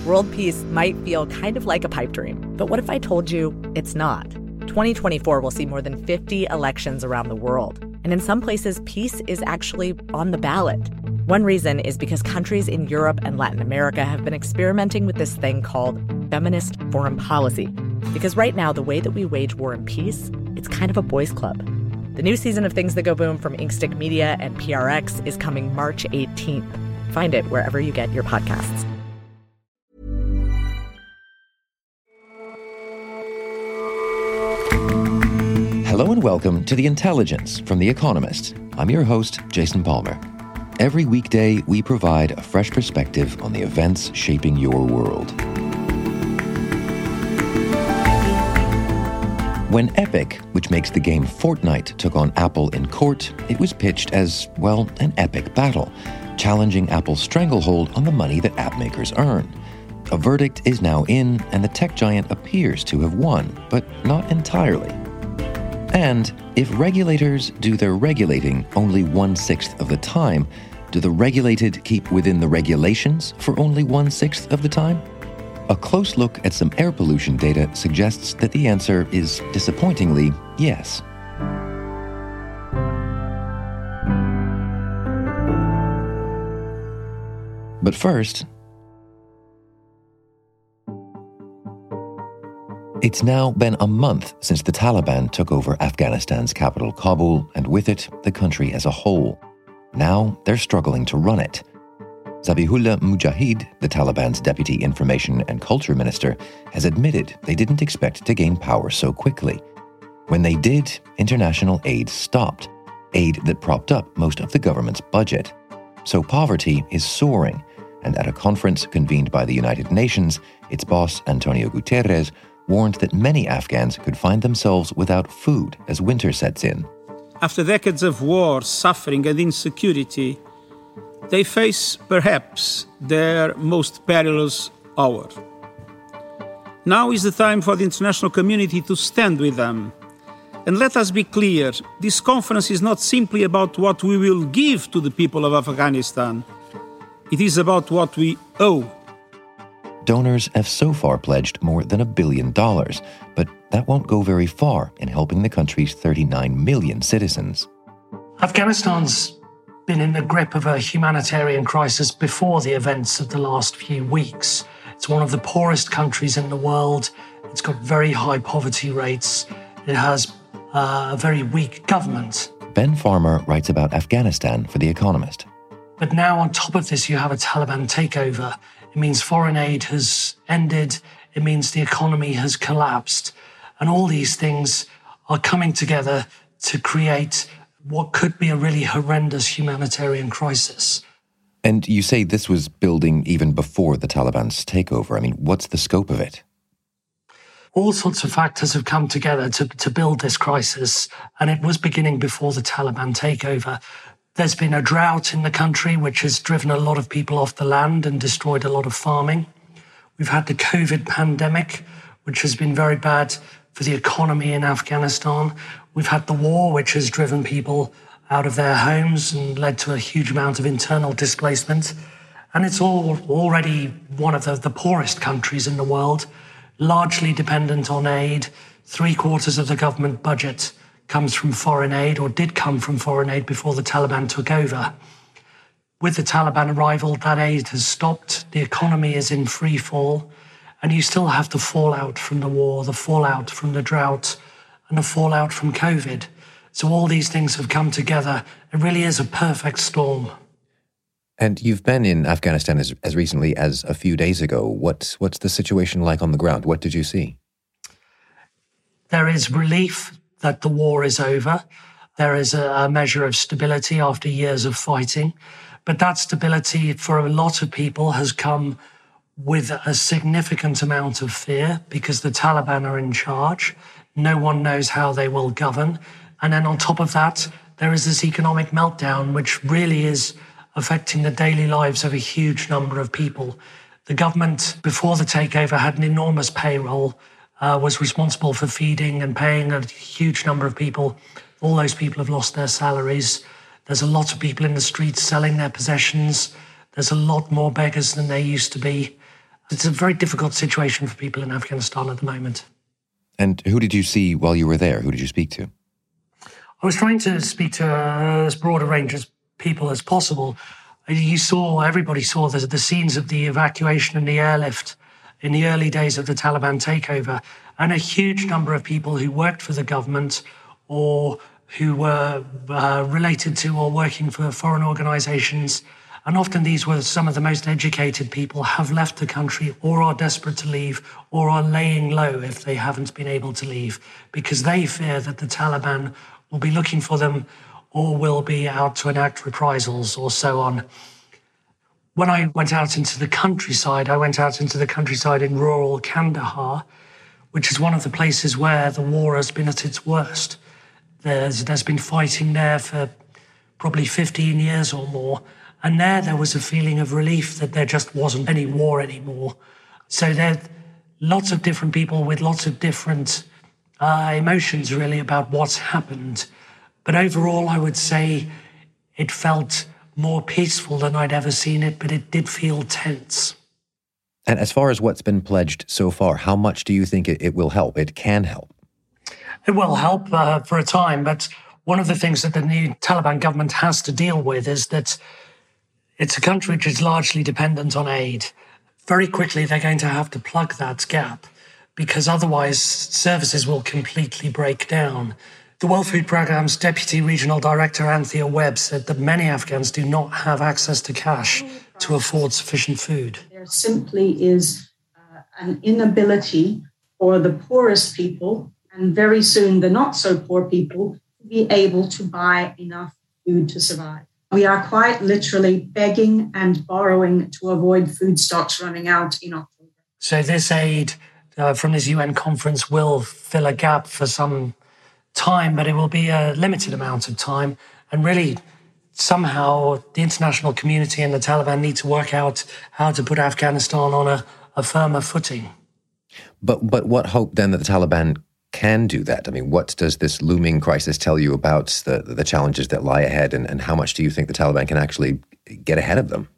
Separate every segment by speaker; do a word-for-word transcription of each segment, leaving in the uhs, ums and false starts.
Speaker 1: World peace might feel kind of like a pipe dream, but what if I told you it's not? twenty twenty-four will see more than fifty elections around the world, and in some places, peace is actually on the ballot. One reason is because countries in Europe and Latin America have been experimenting with this thing called feminist foreign policy. Because right now, the way that we wage war and peace, it's kind of a boys' club. The new season of Things That Go Boom from Inkstick Media and P R X is coming March eighteenth. Find it wherever you get your podcasts.
Speaker 2: Hello and welcome to The Intelligence from The Economist. I'm your host, Jason Palmer. Every weekday, we provide a fresh perspective on the events shaping your world. When Epic, which makes the game Fortnite, took on Apple in court, it was pitched as, well, an epic battle, challenging Apple's stranglehold on the money that app makers earn. A verdict is now in, and the tech giant appears to have won, but not entirely. And if regulators do their regulating only one-sixth of the time, do the regulated keep within the regulations for only one-sixth of the time? A close look at some air pollution data suggests that the answer is, disappointingly, yes. But first, it's now been a month since the Taliban took over Afghanistan's capital, Kabul, and with it, the country as a whole. Now they're struggling to run it. Zabihullah Mujahid, the Taliban's deputy information and culture minister, has admitted they didn't expect to gain power so quickly. When they did, international aid stopped, aid that propped up most of the government's budget. So poverty is soaring, and at a conference convened by the United Nations, its boss, Antonio Guterres, warned that many Afghans could find themselves without food as winter sets in.
Speaker 3: After decades of war, suffering and insecurity, they face perhaps their most perilous hour. Now is the time for the international community to stand with them. And let us be clear, this conference is not simply about what we will give to the people of Afghanistan. It is about what we owe.
Speaker 2: Donors have so far pledged more than a billion dollars, but that won't go very far in helping the country's thirty-nine million citizens.
Speaker 4: Afghanistan's been in the grip of a humanitarian crisis before the events of the last few weeks. It's one of the poorest countries in the world. It's got very high poverty rates. It has uh, a very weak government.
Speaker 2: Ben Farmer writes about Afghanistan for The Economist.
Speaker 4: But now on top of this, you have a Taliban takeover. It means foreign aid has ended. It means the economy has collapsed. And all these things are coming together to create what could be a really horrendous humanitarian crisis.
Speaker 2: And you say this was building even before the Taliban's takeover. I mean, what's the scope of it?
Speaker 4: All sorts of factors have come together to, to build this crisis, and it was beginning before the Taliban takeover. There's been a drought in the country, which has driven a lot of people off the land and destroyed a lot of farming. We've had the COVID pandemic, which has been very bad for the economy in Afghanistan. We've had the war, which has driven people out of their homes and led to a huge amount of internal displacement. And it's all already one of the, the poorest countries in the world, largely dependent on aid. Three quarters of the government budget comes from foreign aid, or did come from foreign aid before the Taliban took over. With the Taliban arrival, that aid has stopped. The economy is in free fall, and you still have the fallout from the war, the fallout from the drought, and the fallout from COVID. So all these things have come together. It really is a perfect storm.
Speaker 2: And you've been in Afghanistan as, as recently as a few days ago. What's, what's the situation like on the ground? What did you see?
Speaker 4: There is relief that the war is over. There is a, a measure of stability after years of fighting. But that stability for a lot of people has come with a significant amount of fear because the Taliban are in charge. No one knows how they will govern. And then on top of that, there is this economic meltdown, which really is affecting the daily lives of a huge number of people. The government, before the takeover, had an enormous payroll, uh, was responsible for feeding and paying a huge number of people. All those people have lost their salaries. There's a lot of people in the streets selling their possessions. There's a lot more beggars than there used to be. It's a very difficult situation for people in Afghanistan at the moment.
Speaker 2: And who did you see while you were there? Who did you speak to?
Speaker 4: I was trying to speak to uh, as broad a range of people as possible. You saw, everybody saw the, the scenes of the evacuation and the airlift in the early days of the Taliban takeover, and a huge number of people who worked for the government or who were uh, related to or working for foreign organizations. And often these were some of the most educated people, have left the country or are desperate to leave or are laying low if they haven't been able to leave because they fear that the Taliban will be looking for them or will be out to enact reprisals or so on. When I went out into the countryside, I went out into the countryside in rural Kandahar, which is one of the places where the war has been at its worst. There's, there's been fighting there for probably fifteen years or more. And there, there was a feeling of relief that there just wasn't any war anymore. So there are lots of different people with lots of different uh, emotions, really, about what's happened. But overall, I would say it felt more peaceful than I'd ever seen it, but it did feel tense.
Speaker 2: And as far as what's been pledged so far, how much do you think it, it will help? It can help?
Speaker 4: It will help uh, for a time, but one of the things that the new Taliban government has to deal with is that it's a country which is largely dependent on aid. Very quickly, they're going to have to plug that gap because otherwise services will completely break down. The World Food Programme's Deputy Regional Director, Anthea Webb, said that many Afghans do not have access to cash to afford sufficient food.
Speaker 5: There simply is uh, an inability for the poorest people, and very soon the not-so-poor people, to be able to buy enough food to survive. We are quite literally begging and borrowing to avoid food stocks running out in October.
Speaker 4: So this aid uh, from this U N conference will fill a gap for some time, but it will be a limited amount of time. And really, somehow, the international community and the Taliban need to work out how to put Afghanistan on a, a firmer footing.
Speaker 2: But but what hope then that the Taliban can do that? I mean, what does this looming crisis tell you about the, the challenges that lie ahead, and, and how much do you think the Taliban can actually get ahead of them?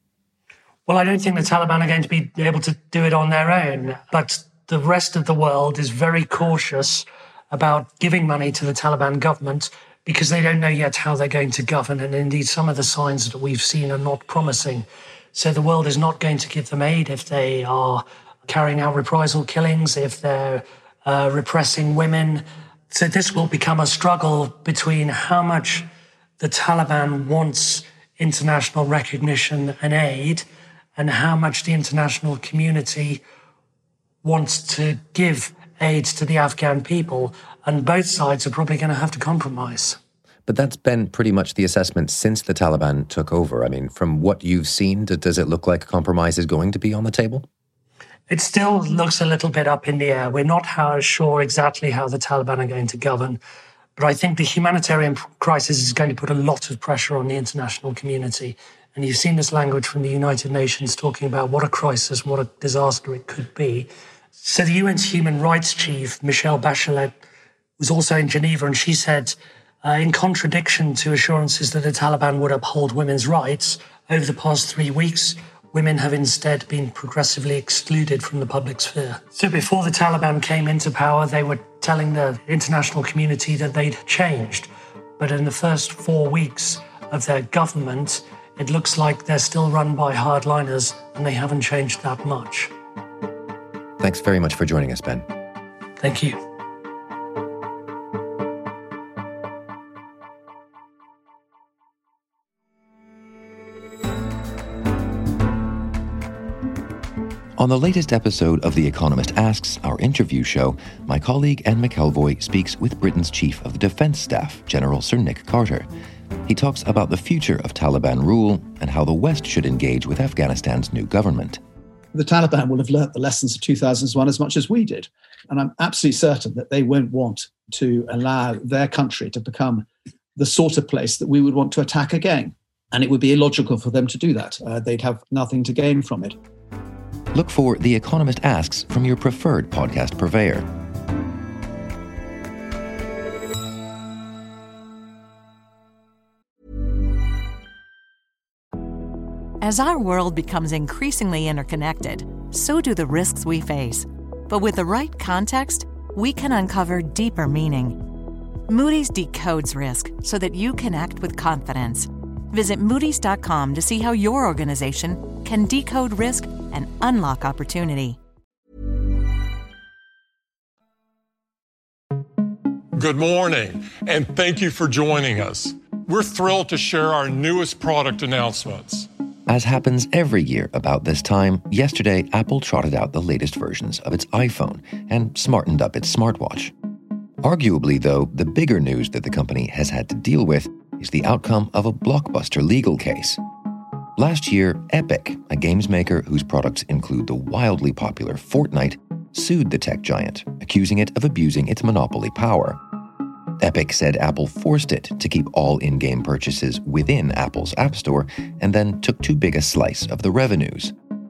Speaker 4: Well, I don't think the Taliban are going to be able to do it on their own, but the rest of the world is very cautious about giving money to the Taliban government because they don't know yet how they're going to govern, and indeed some of the signs that we've seen are not promising. So the world is not going to give them aid if they are carrying out reprisal killings, if they're Uh, repressing women. So this will become a struggle between how much the Taliban wants international recognition and aid and how much the international community wants to give aid to the Afghan people. And both sides are probably going to have to compromise.
Speaker 2: But that's been pretty much the assessment since the Taliban took over. I mean, from what you've seen, does it look like a compromise is going to be on the table?
Speaker 4: It still looks a little bit up in the air. We're not how, sure exactly how the Taliban are going to govern. But I think the humanitarian crisis is going to put a lot of pressure on the international community. And you've seen this language from the United Nations talking about what a crisis, what a disaster it could be. So the U N's human rights chief, Michelle Bachelet, was also in Geneva, and she said, uh, in contradiction to assurances that the Taliban would uphold women's rights, over the past three weeks, women have instead been progressively excluded from the public sphere. So before the Taliban came into power, they were telling the international community that they'd changed. But in the first four weeks of their government, it looks like they're still run by hardliners and they haven't changed that much.
Speaker 2: Thanks very much for joining us, Ben.
Speaker 4: Thank you.
Speaker 2: On the latest episode of The Economist Asks, our interview show, my colleague Anne McElvoy speaks with Britain's Chief of the Defence Staff, General Sir Nick Carter. He talks about the future of Taliban rule and how the West should engage with Afghanistan's new government.
Speaker 6: The Taliban will have learnt the lessons of two thousand one as much as we did. And I'm absolutely certain that they won't want to allow their country to become the sort of place that we would want to attack again. And it would be illogical for them to do that. Uh, they'd have nothing to gain from it.
Speaker 2: Look for The Economist Asks from your preferred podcast purveyor.
Speaker 7: As our world becomes increasingly interconnected, so do the risks we face. But with the right context, we can uncover deeper meaning. Moody's decodes risk so that you can act with confidence. Visit Moody's dot com to see how your organization can decode risk and unlock opportunity.
Speaker 8: Good morning, and thank you for joining us. We're thrilled to share our newest product announcements.
Speaker 2: As happens every year about this time, yesterday Apple trotted out the latest versions of its iPhone and smartened up its smartwatch. Arguably, though, the bigger news that the company has had to deal with is the outcome of a blockbuster legal case. Last year, Epic, a games maker whose products include the wildly popular Fortnite, sued the tech giant, accusing it of abusing its monopoly power. Epic said Apple forced it to keep all in-game purchases within Apple's App Store and then took too big a slice of the revenues.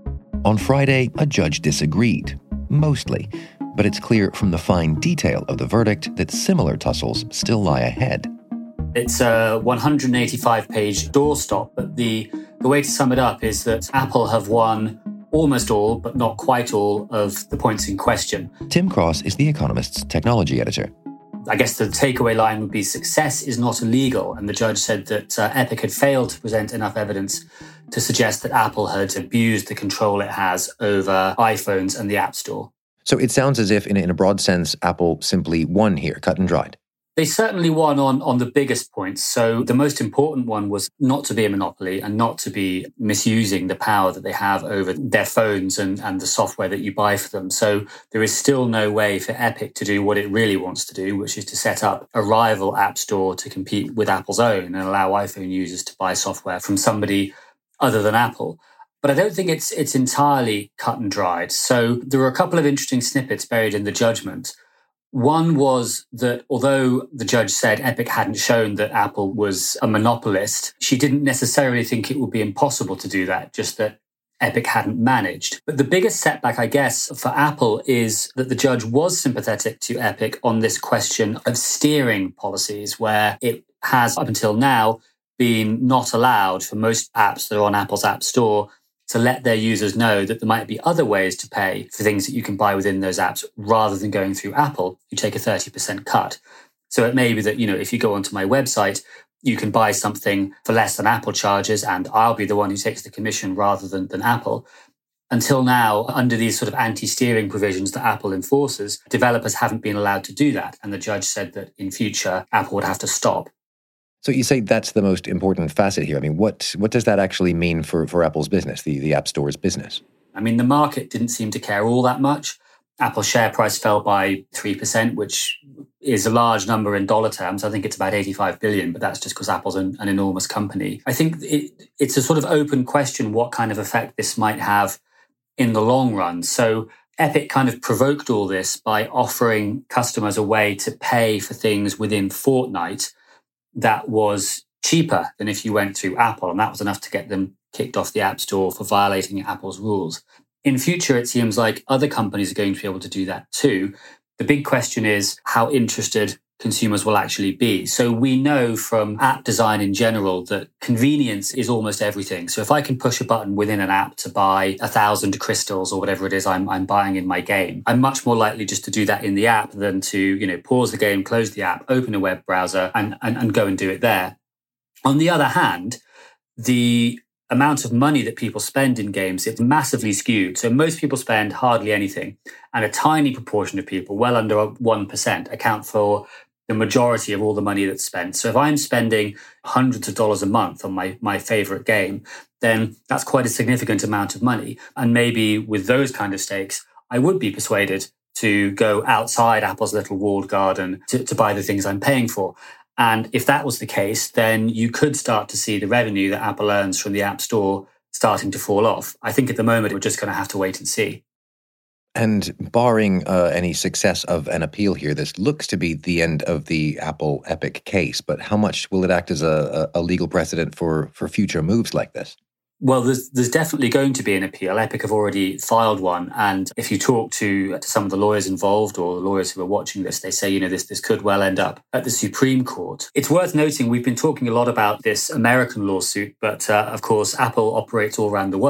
Speaker 2: On Friday, a judge disagreed, mostly, but it's clear from the fine detail of the verdict that similar tussles still lie ahead.
Speaker 9: It's a one hundred eighty-five page doorstop, but the, the way to sum it up is that Apple have won almost all, but not quite all, of the points in question.
Speaker 2: Tim Cross is The Economist's technology editor.
Speaker 9: I guess the takeaway line would be success is not illegal. And the judge said that uh, Epic had failed to present enough evidence to suggest that Apple had abused the control it has over iPhones and the App Store.
Speaker 2: So it sounds as if, in, in a broad sense, Apple simply won here, cut and dried.
Speaker 9: They certainly won on, on the biggest points. So the most important one was not to be a monopoly and not to be misusing the power that they have over their phones and, and the software that you buy for them. So there is still no way for Epic to do what it really wants to do, which is to set up a rival app store to compete with Apple's own and allow iPhone users to buy software from somebody other than Apple. But I don't think it's it's entirely cut and dried. So there were a couple of interesting snippets buried in the judgment. One was that although the judge said Epic hadn't shown that Apple was a monopolist, she didn't necessarily think it would be impossible to do that, just that Epic hadn't managed. But the biggest setback, I guess, for Apple is that the judge was sympathetic to Epic on this question of steering policies, where it has, up until now, been not allowed for most apps that are on Apple's App Store to let their users know that there might be other ways to pay for things that you can buy within those apps rather than going through Apple. You take a thirty percent cut. So it may be that, you know, if you go onto my website, you can buy something for less than Apple charges and I'll be the one who takes the commission rather than, than Apple. Until now, under these sort of anti-steering provisions that Apple enforces, developers haven't been allowed to do that. And the judge said that in future, Apple would have to stop.
Speaker 2: So you say that's the most important facet here. I mean, what what does that actually mean for, for Apple's business, the, the App Store's business?
Speaker 9: I mean, the market didn't seem to care all that much. Apple's share price fell by three percent, which is a large number in dollar terms. I think it's about eighty-five billion, but that's just because Apple's an, an enormous company. I think it, it's a sort of open question what kind of effect this might have in the long run. So Epic kind of provoked all this by offering customers a way to pay for things within Fortnite that was cheaper than if you went through Apple, and that was enough to get them kicked off the App Store for violating Apple's rules. In future, it seems like other companies are going to be able to do that too. The big question is how interested consumers will actually be. So we know from app design in general that convenience is almost everything. So if I can push a button within an app to buy a thousand crystals or whatever it is I'm, I'm buying in my game, I'm much more likely just to do that in the app than to, you know, pause the game, close the app, open a web browser and, and, and go and do it there. On the other hand, the amount of money that people spend in games, it's massively skewed. So most people spend hardly anything, and a tiny proportion of people, well under one percent, account for the majority of all the money that's spent. So if I'm spending hundreds of dollars a month on my, my favorite game, then that's quite a significant amount of money. And maybe with those kind of stakes, I would be persuaded to go outside Apple's little walled garden to, to buy the things I'm paying for. And if that was the case, then you could start to see the revenue that Apple earns from the App Store starting to fall off. I think at the moment, we're just going to have to wait and see.
Speaker 2: And barring uh, any success of an appeal here, this looks to be the end of the Apple Epic case. But how much will it act as a, a legal precedent for, for future moves like this?
Speaker 9: Well, there's, there's definitely going to be an appeal. Epic have already filed one. And if you talk to, to some of the lawyers involved or the lawyers who are watching this, they say, you know, this, this could well end up at the Supreme Court. It's worth noting we've been talking a lot about this American lawsuit, but uh, of course, Apple operates all around the world.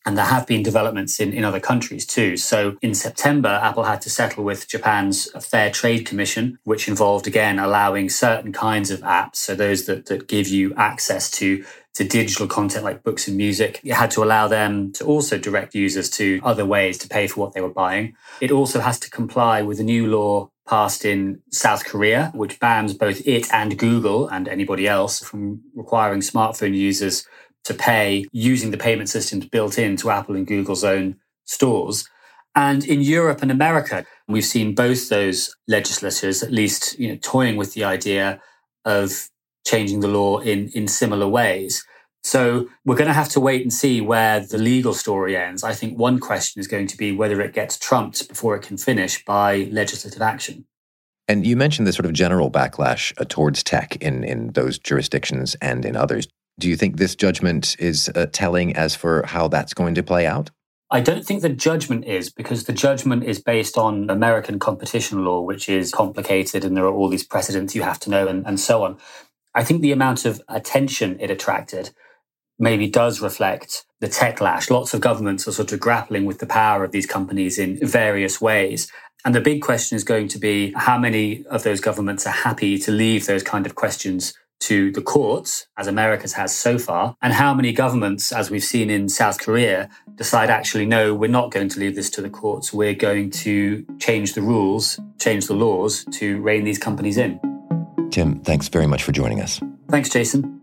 Speaker 9: And there have been developments in, in other countries too. So in September, Apple had to settle with Japan's Fair Trade Commission, which involved, again, allowing certain kinds of apps, so those that, that give you access to, to digital content like books and music. It had to allow them to also direct users to other ways to pay for what they were buying. It also has to comply with a new law passed in South Korea, which bans both it and Google and anybody else from requiring smartphone users to pay using the payment systems built into Apple and Google's own stores. And in Europe and America, we've seen both those legislators at least, you know, toying with the idea of changing the law in, in similar ways. So we're going to have to wait and see where the legal story ends. I think one question is going to be whether it gets trumped before it can finish by legislative action.
Speaker 2: And you mentioned the sort of general backlash uh, towards tech in, in those jurisdictions and in others. Do you think this judgment is uh, telling as for how that's going to play out?
Speaker 9: I don't think the judgment is, because the judgment is based on American competition law, which is complicated and there are all these precedents you have to know and, and so on. I think the amount of attention it attracted maybe does reflect the techlash. Lots of governments are sort of grappling with the power of these companies in various ways. And the big question is going to be how many of those governments are happy to leave those kind of questions to the courts, as America's has so far, and how many governments, as we've seen in South Korea, decide actually, no, we're not going to leave this to the courts. We're going to change the rules, change the laws to rein these companies in.
Speaker 2: Tim, thanks very much for joining us.
Speaker 9: Thanks, Jason.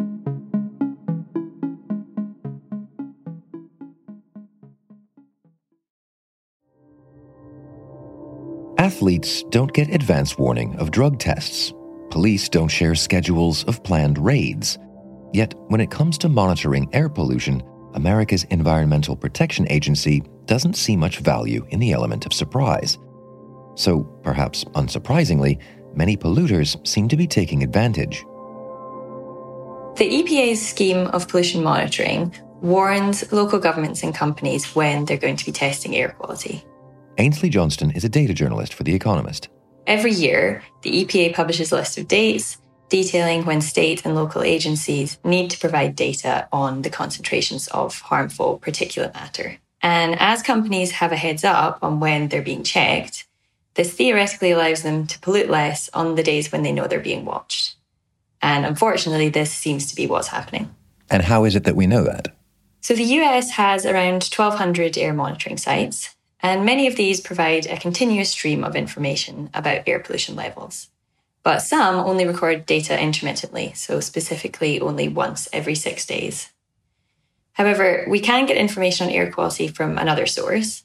Speaker 2: Athletes don't get advance warning of drug tests. Police don't share schedules of planned raids. Yet, when it comes to monitoring air pollution, America's Environmental Protection Agency doesn't see much value in the element of surprise. So, perhaps unsurprisingly, many polluters seem to be taking advantage.
Speaker 10: The E P A's scheme of pollution monitoring warns local governments and companies when they're going to be testing air quality.
Speaker 2: Ainsley Johnston is a data journalist for The Economist.
Speaker 10: Every year, the E P A publishes a list of dates detailing when state and local agencies need to provide data on the concentrations of harmful particulate matter. And as companies have a heads up on when they're being checked, this theoretically allows them to pollute less on the days when they know they're being watched. And unfortunately, this seems to be what's happening.
Speaker 2: And how is it that we know that?
Speaker 10: So the U S has around twelve hundred air monitoring sites, and many of these provide a continuous stream of information about air pollution levels. But some only record data intermittently, so specifically only once every six days. However, we can get information on air quality from another source.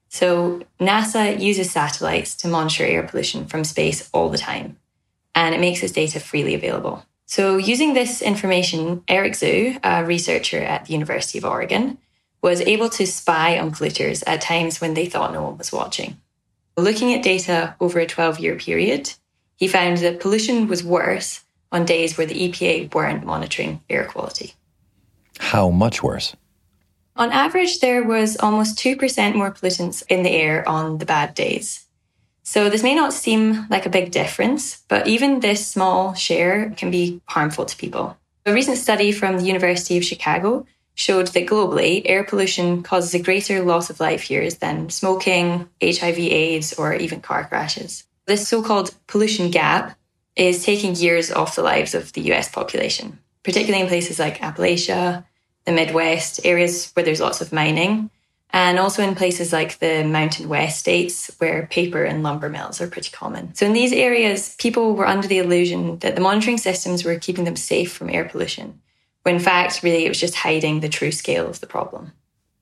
Speaker 10: So NASA uses satellites to monitor air pollution from space all the time, and it makes its data freely available. So using this information, Eric Zhu, a researcher at the University of Oregon, was able to spy on polluters at times when they thought no one was watching. Looking at data over a twelve-year period, he found that pollution was worse on days where the E P A weren't monitoring air quality.
Speaker 2: How much worse?
Speaker 10: On average, there was almost two percent more pollutants in the air on the bad days. So this may not seem like a big difference, but even this small share can be harmful to people. A recent study from the University of Chicago showed that globally, air pollution causes a greater loss of life years than smoking, H I V AIDS, or even car crashes. This so-called pollution gap is taking years off the lives of the U S population, particularly in places like Appalachia, the Midwest, areas where there's lots of mining, and also in places like the Mountain West states where paper and lumber mills are pretty common. So in these areas, people were under the illusion that the monitoring systems were keeping them safe from air pollution, when in fact, really, it was just hiding the true scale of the problem.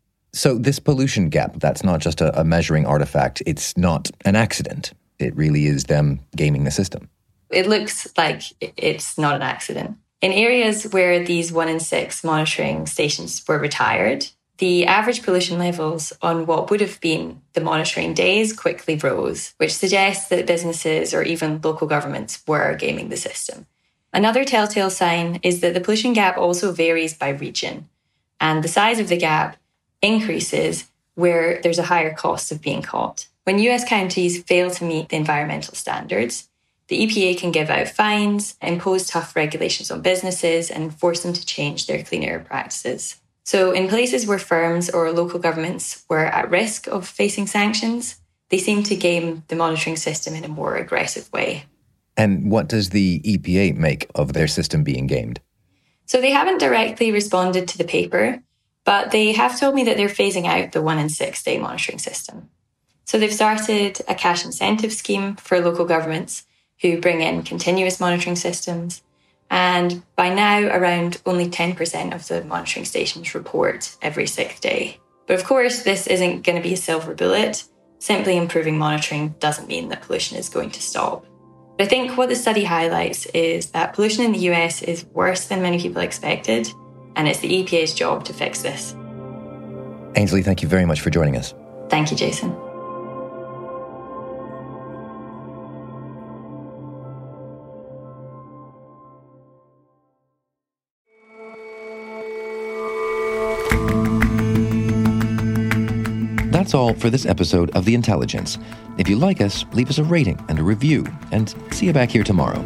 Speaker 2: So this pollution gap, that's not just a, a measuring artifact. It's not an accident. It really is them gaming the system.
Speaker 10: It looks like it's not an accident. In areas where these one in six monitoring stations were retired, the average pollution levels on what would have been the monitoring days quickly rose, which suggests that businesses or even local governments were gaming the system. Another telltale sign is that the pollution gap also varies by region, and the size of the gap increases where there's a higher cost of being caught. When U S counties fail to meet the environmental standards, the E P A can give out fines, impose tough regulations on businesses, and force them to change their clean air practices. So in places where firms or local governments were at risk of facing sanctions, they seem to game the monitoring system in a more aggressive way.
Speaker 2: And what does the E P A make of their system being gamed?
Speaker 10: So they haven't directly responded to the paper, but they have told me that they're phasing out the one in six day monitoring system. So they've started a cash incentive scheme for local governments who bring in continuous monitoring systems. And by now, around only ten percent of the monitoring stations report every sixth day. But of course, this isn't going to be a silver bullet. Simply improving monitoring doesn't mean that pollution is going to stop. But I think what the study highlights is that pollution in the U S is worse than many people expected, and it's the E P A's job to fix this.
Speaker 2: Ainsley, thank you very much for joining us.
Speaker 10: Thank you, Jason.
Speaker 2: That's all for this episode of The Intelligence. If you like us, leave us a rating and a review, and see you back here tomorrow.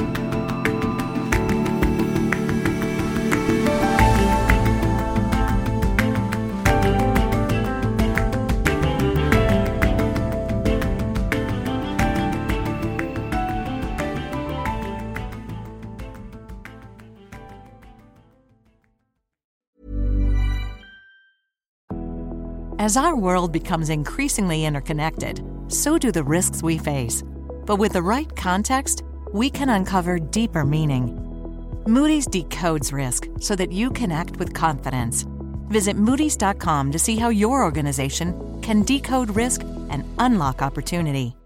Speaker 7: As our world becomes increasingly interconnected, so do the risks we face. But with the right context, we can uncover deeper meaning. Moody's decodes risk so that you can act with confidence. Visit Moody's dot com to see how your organization can decode risk and unlock opportunity.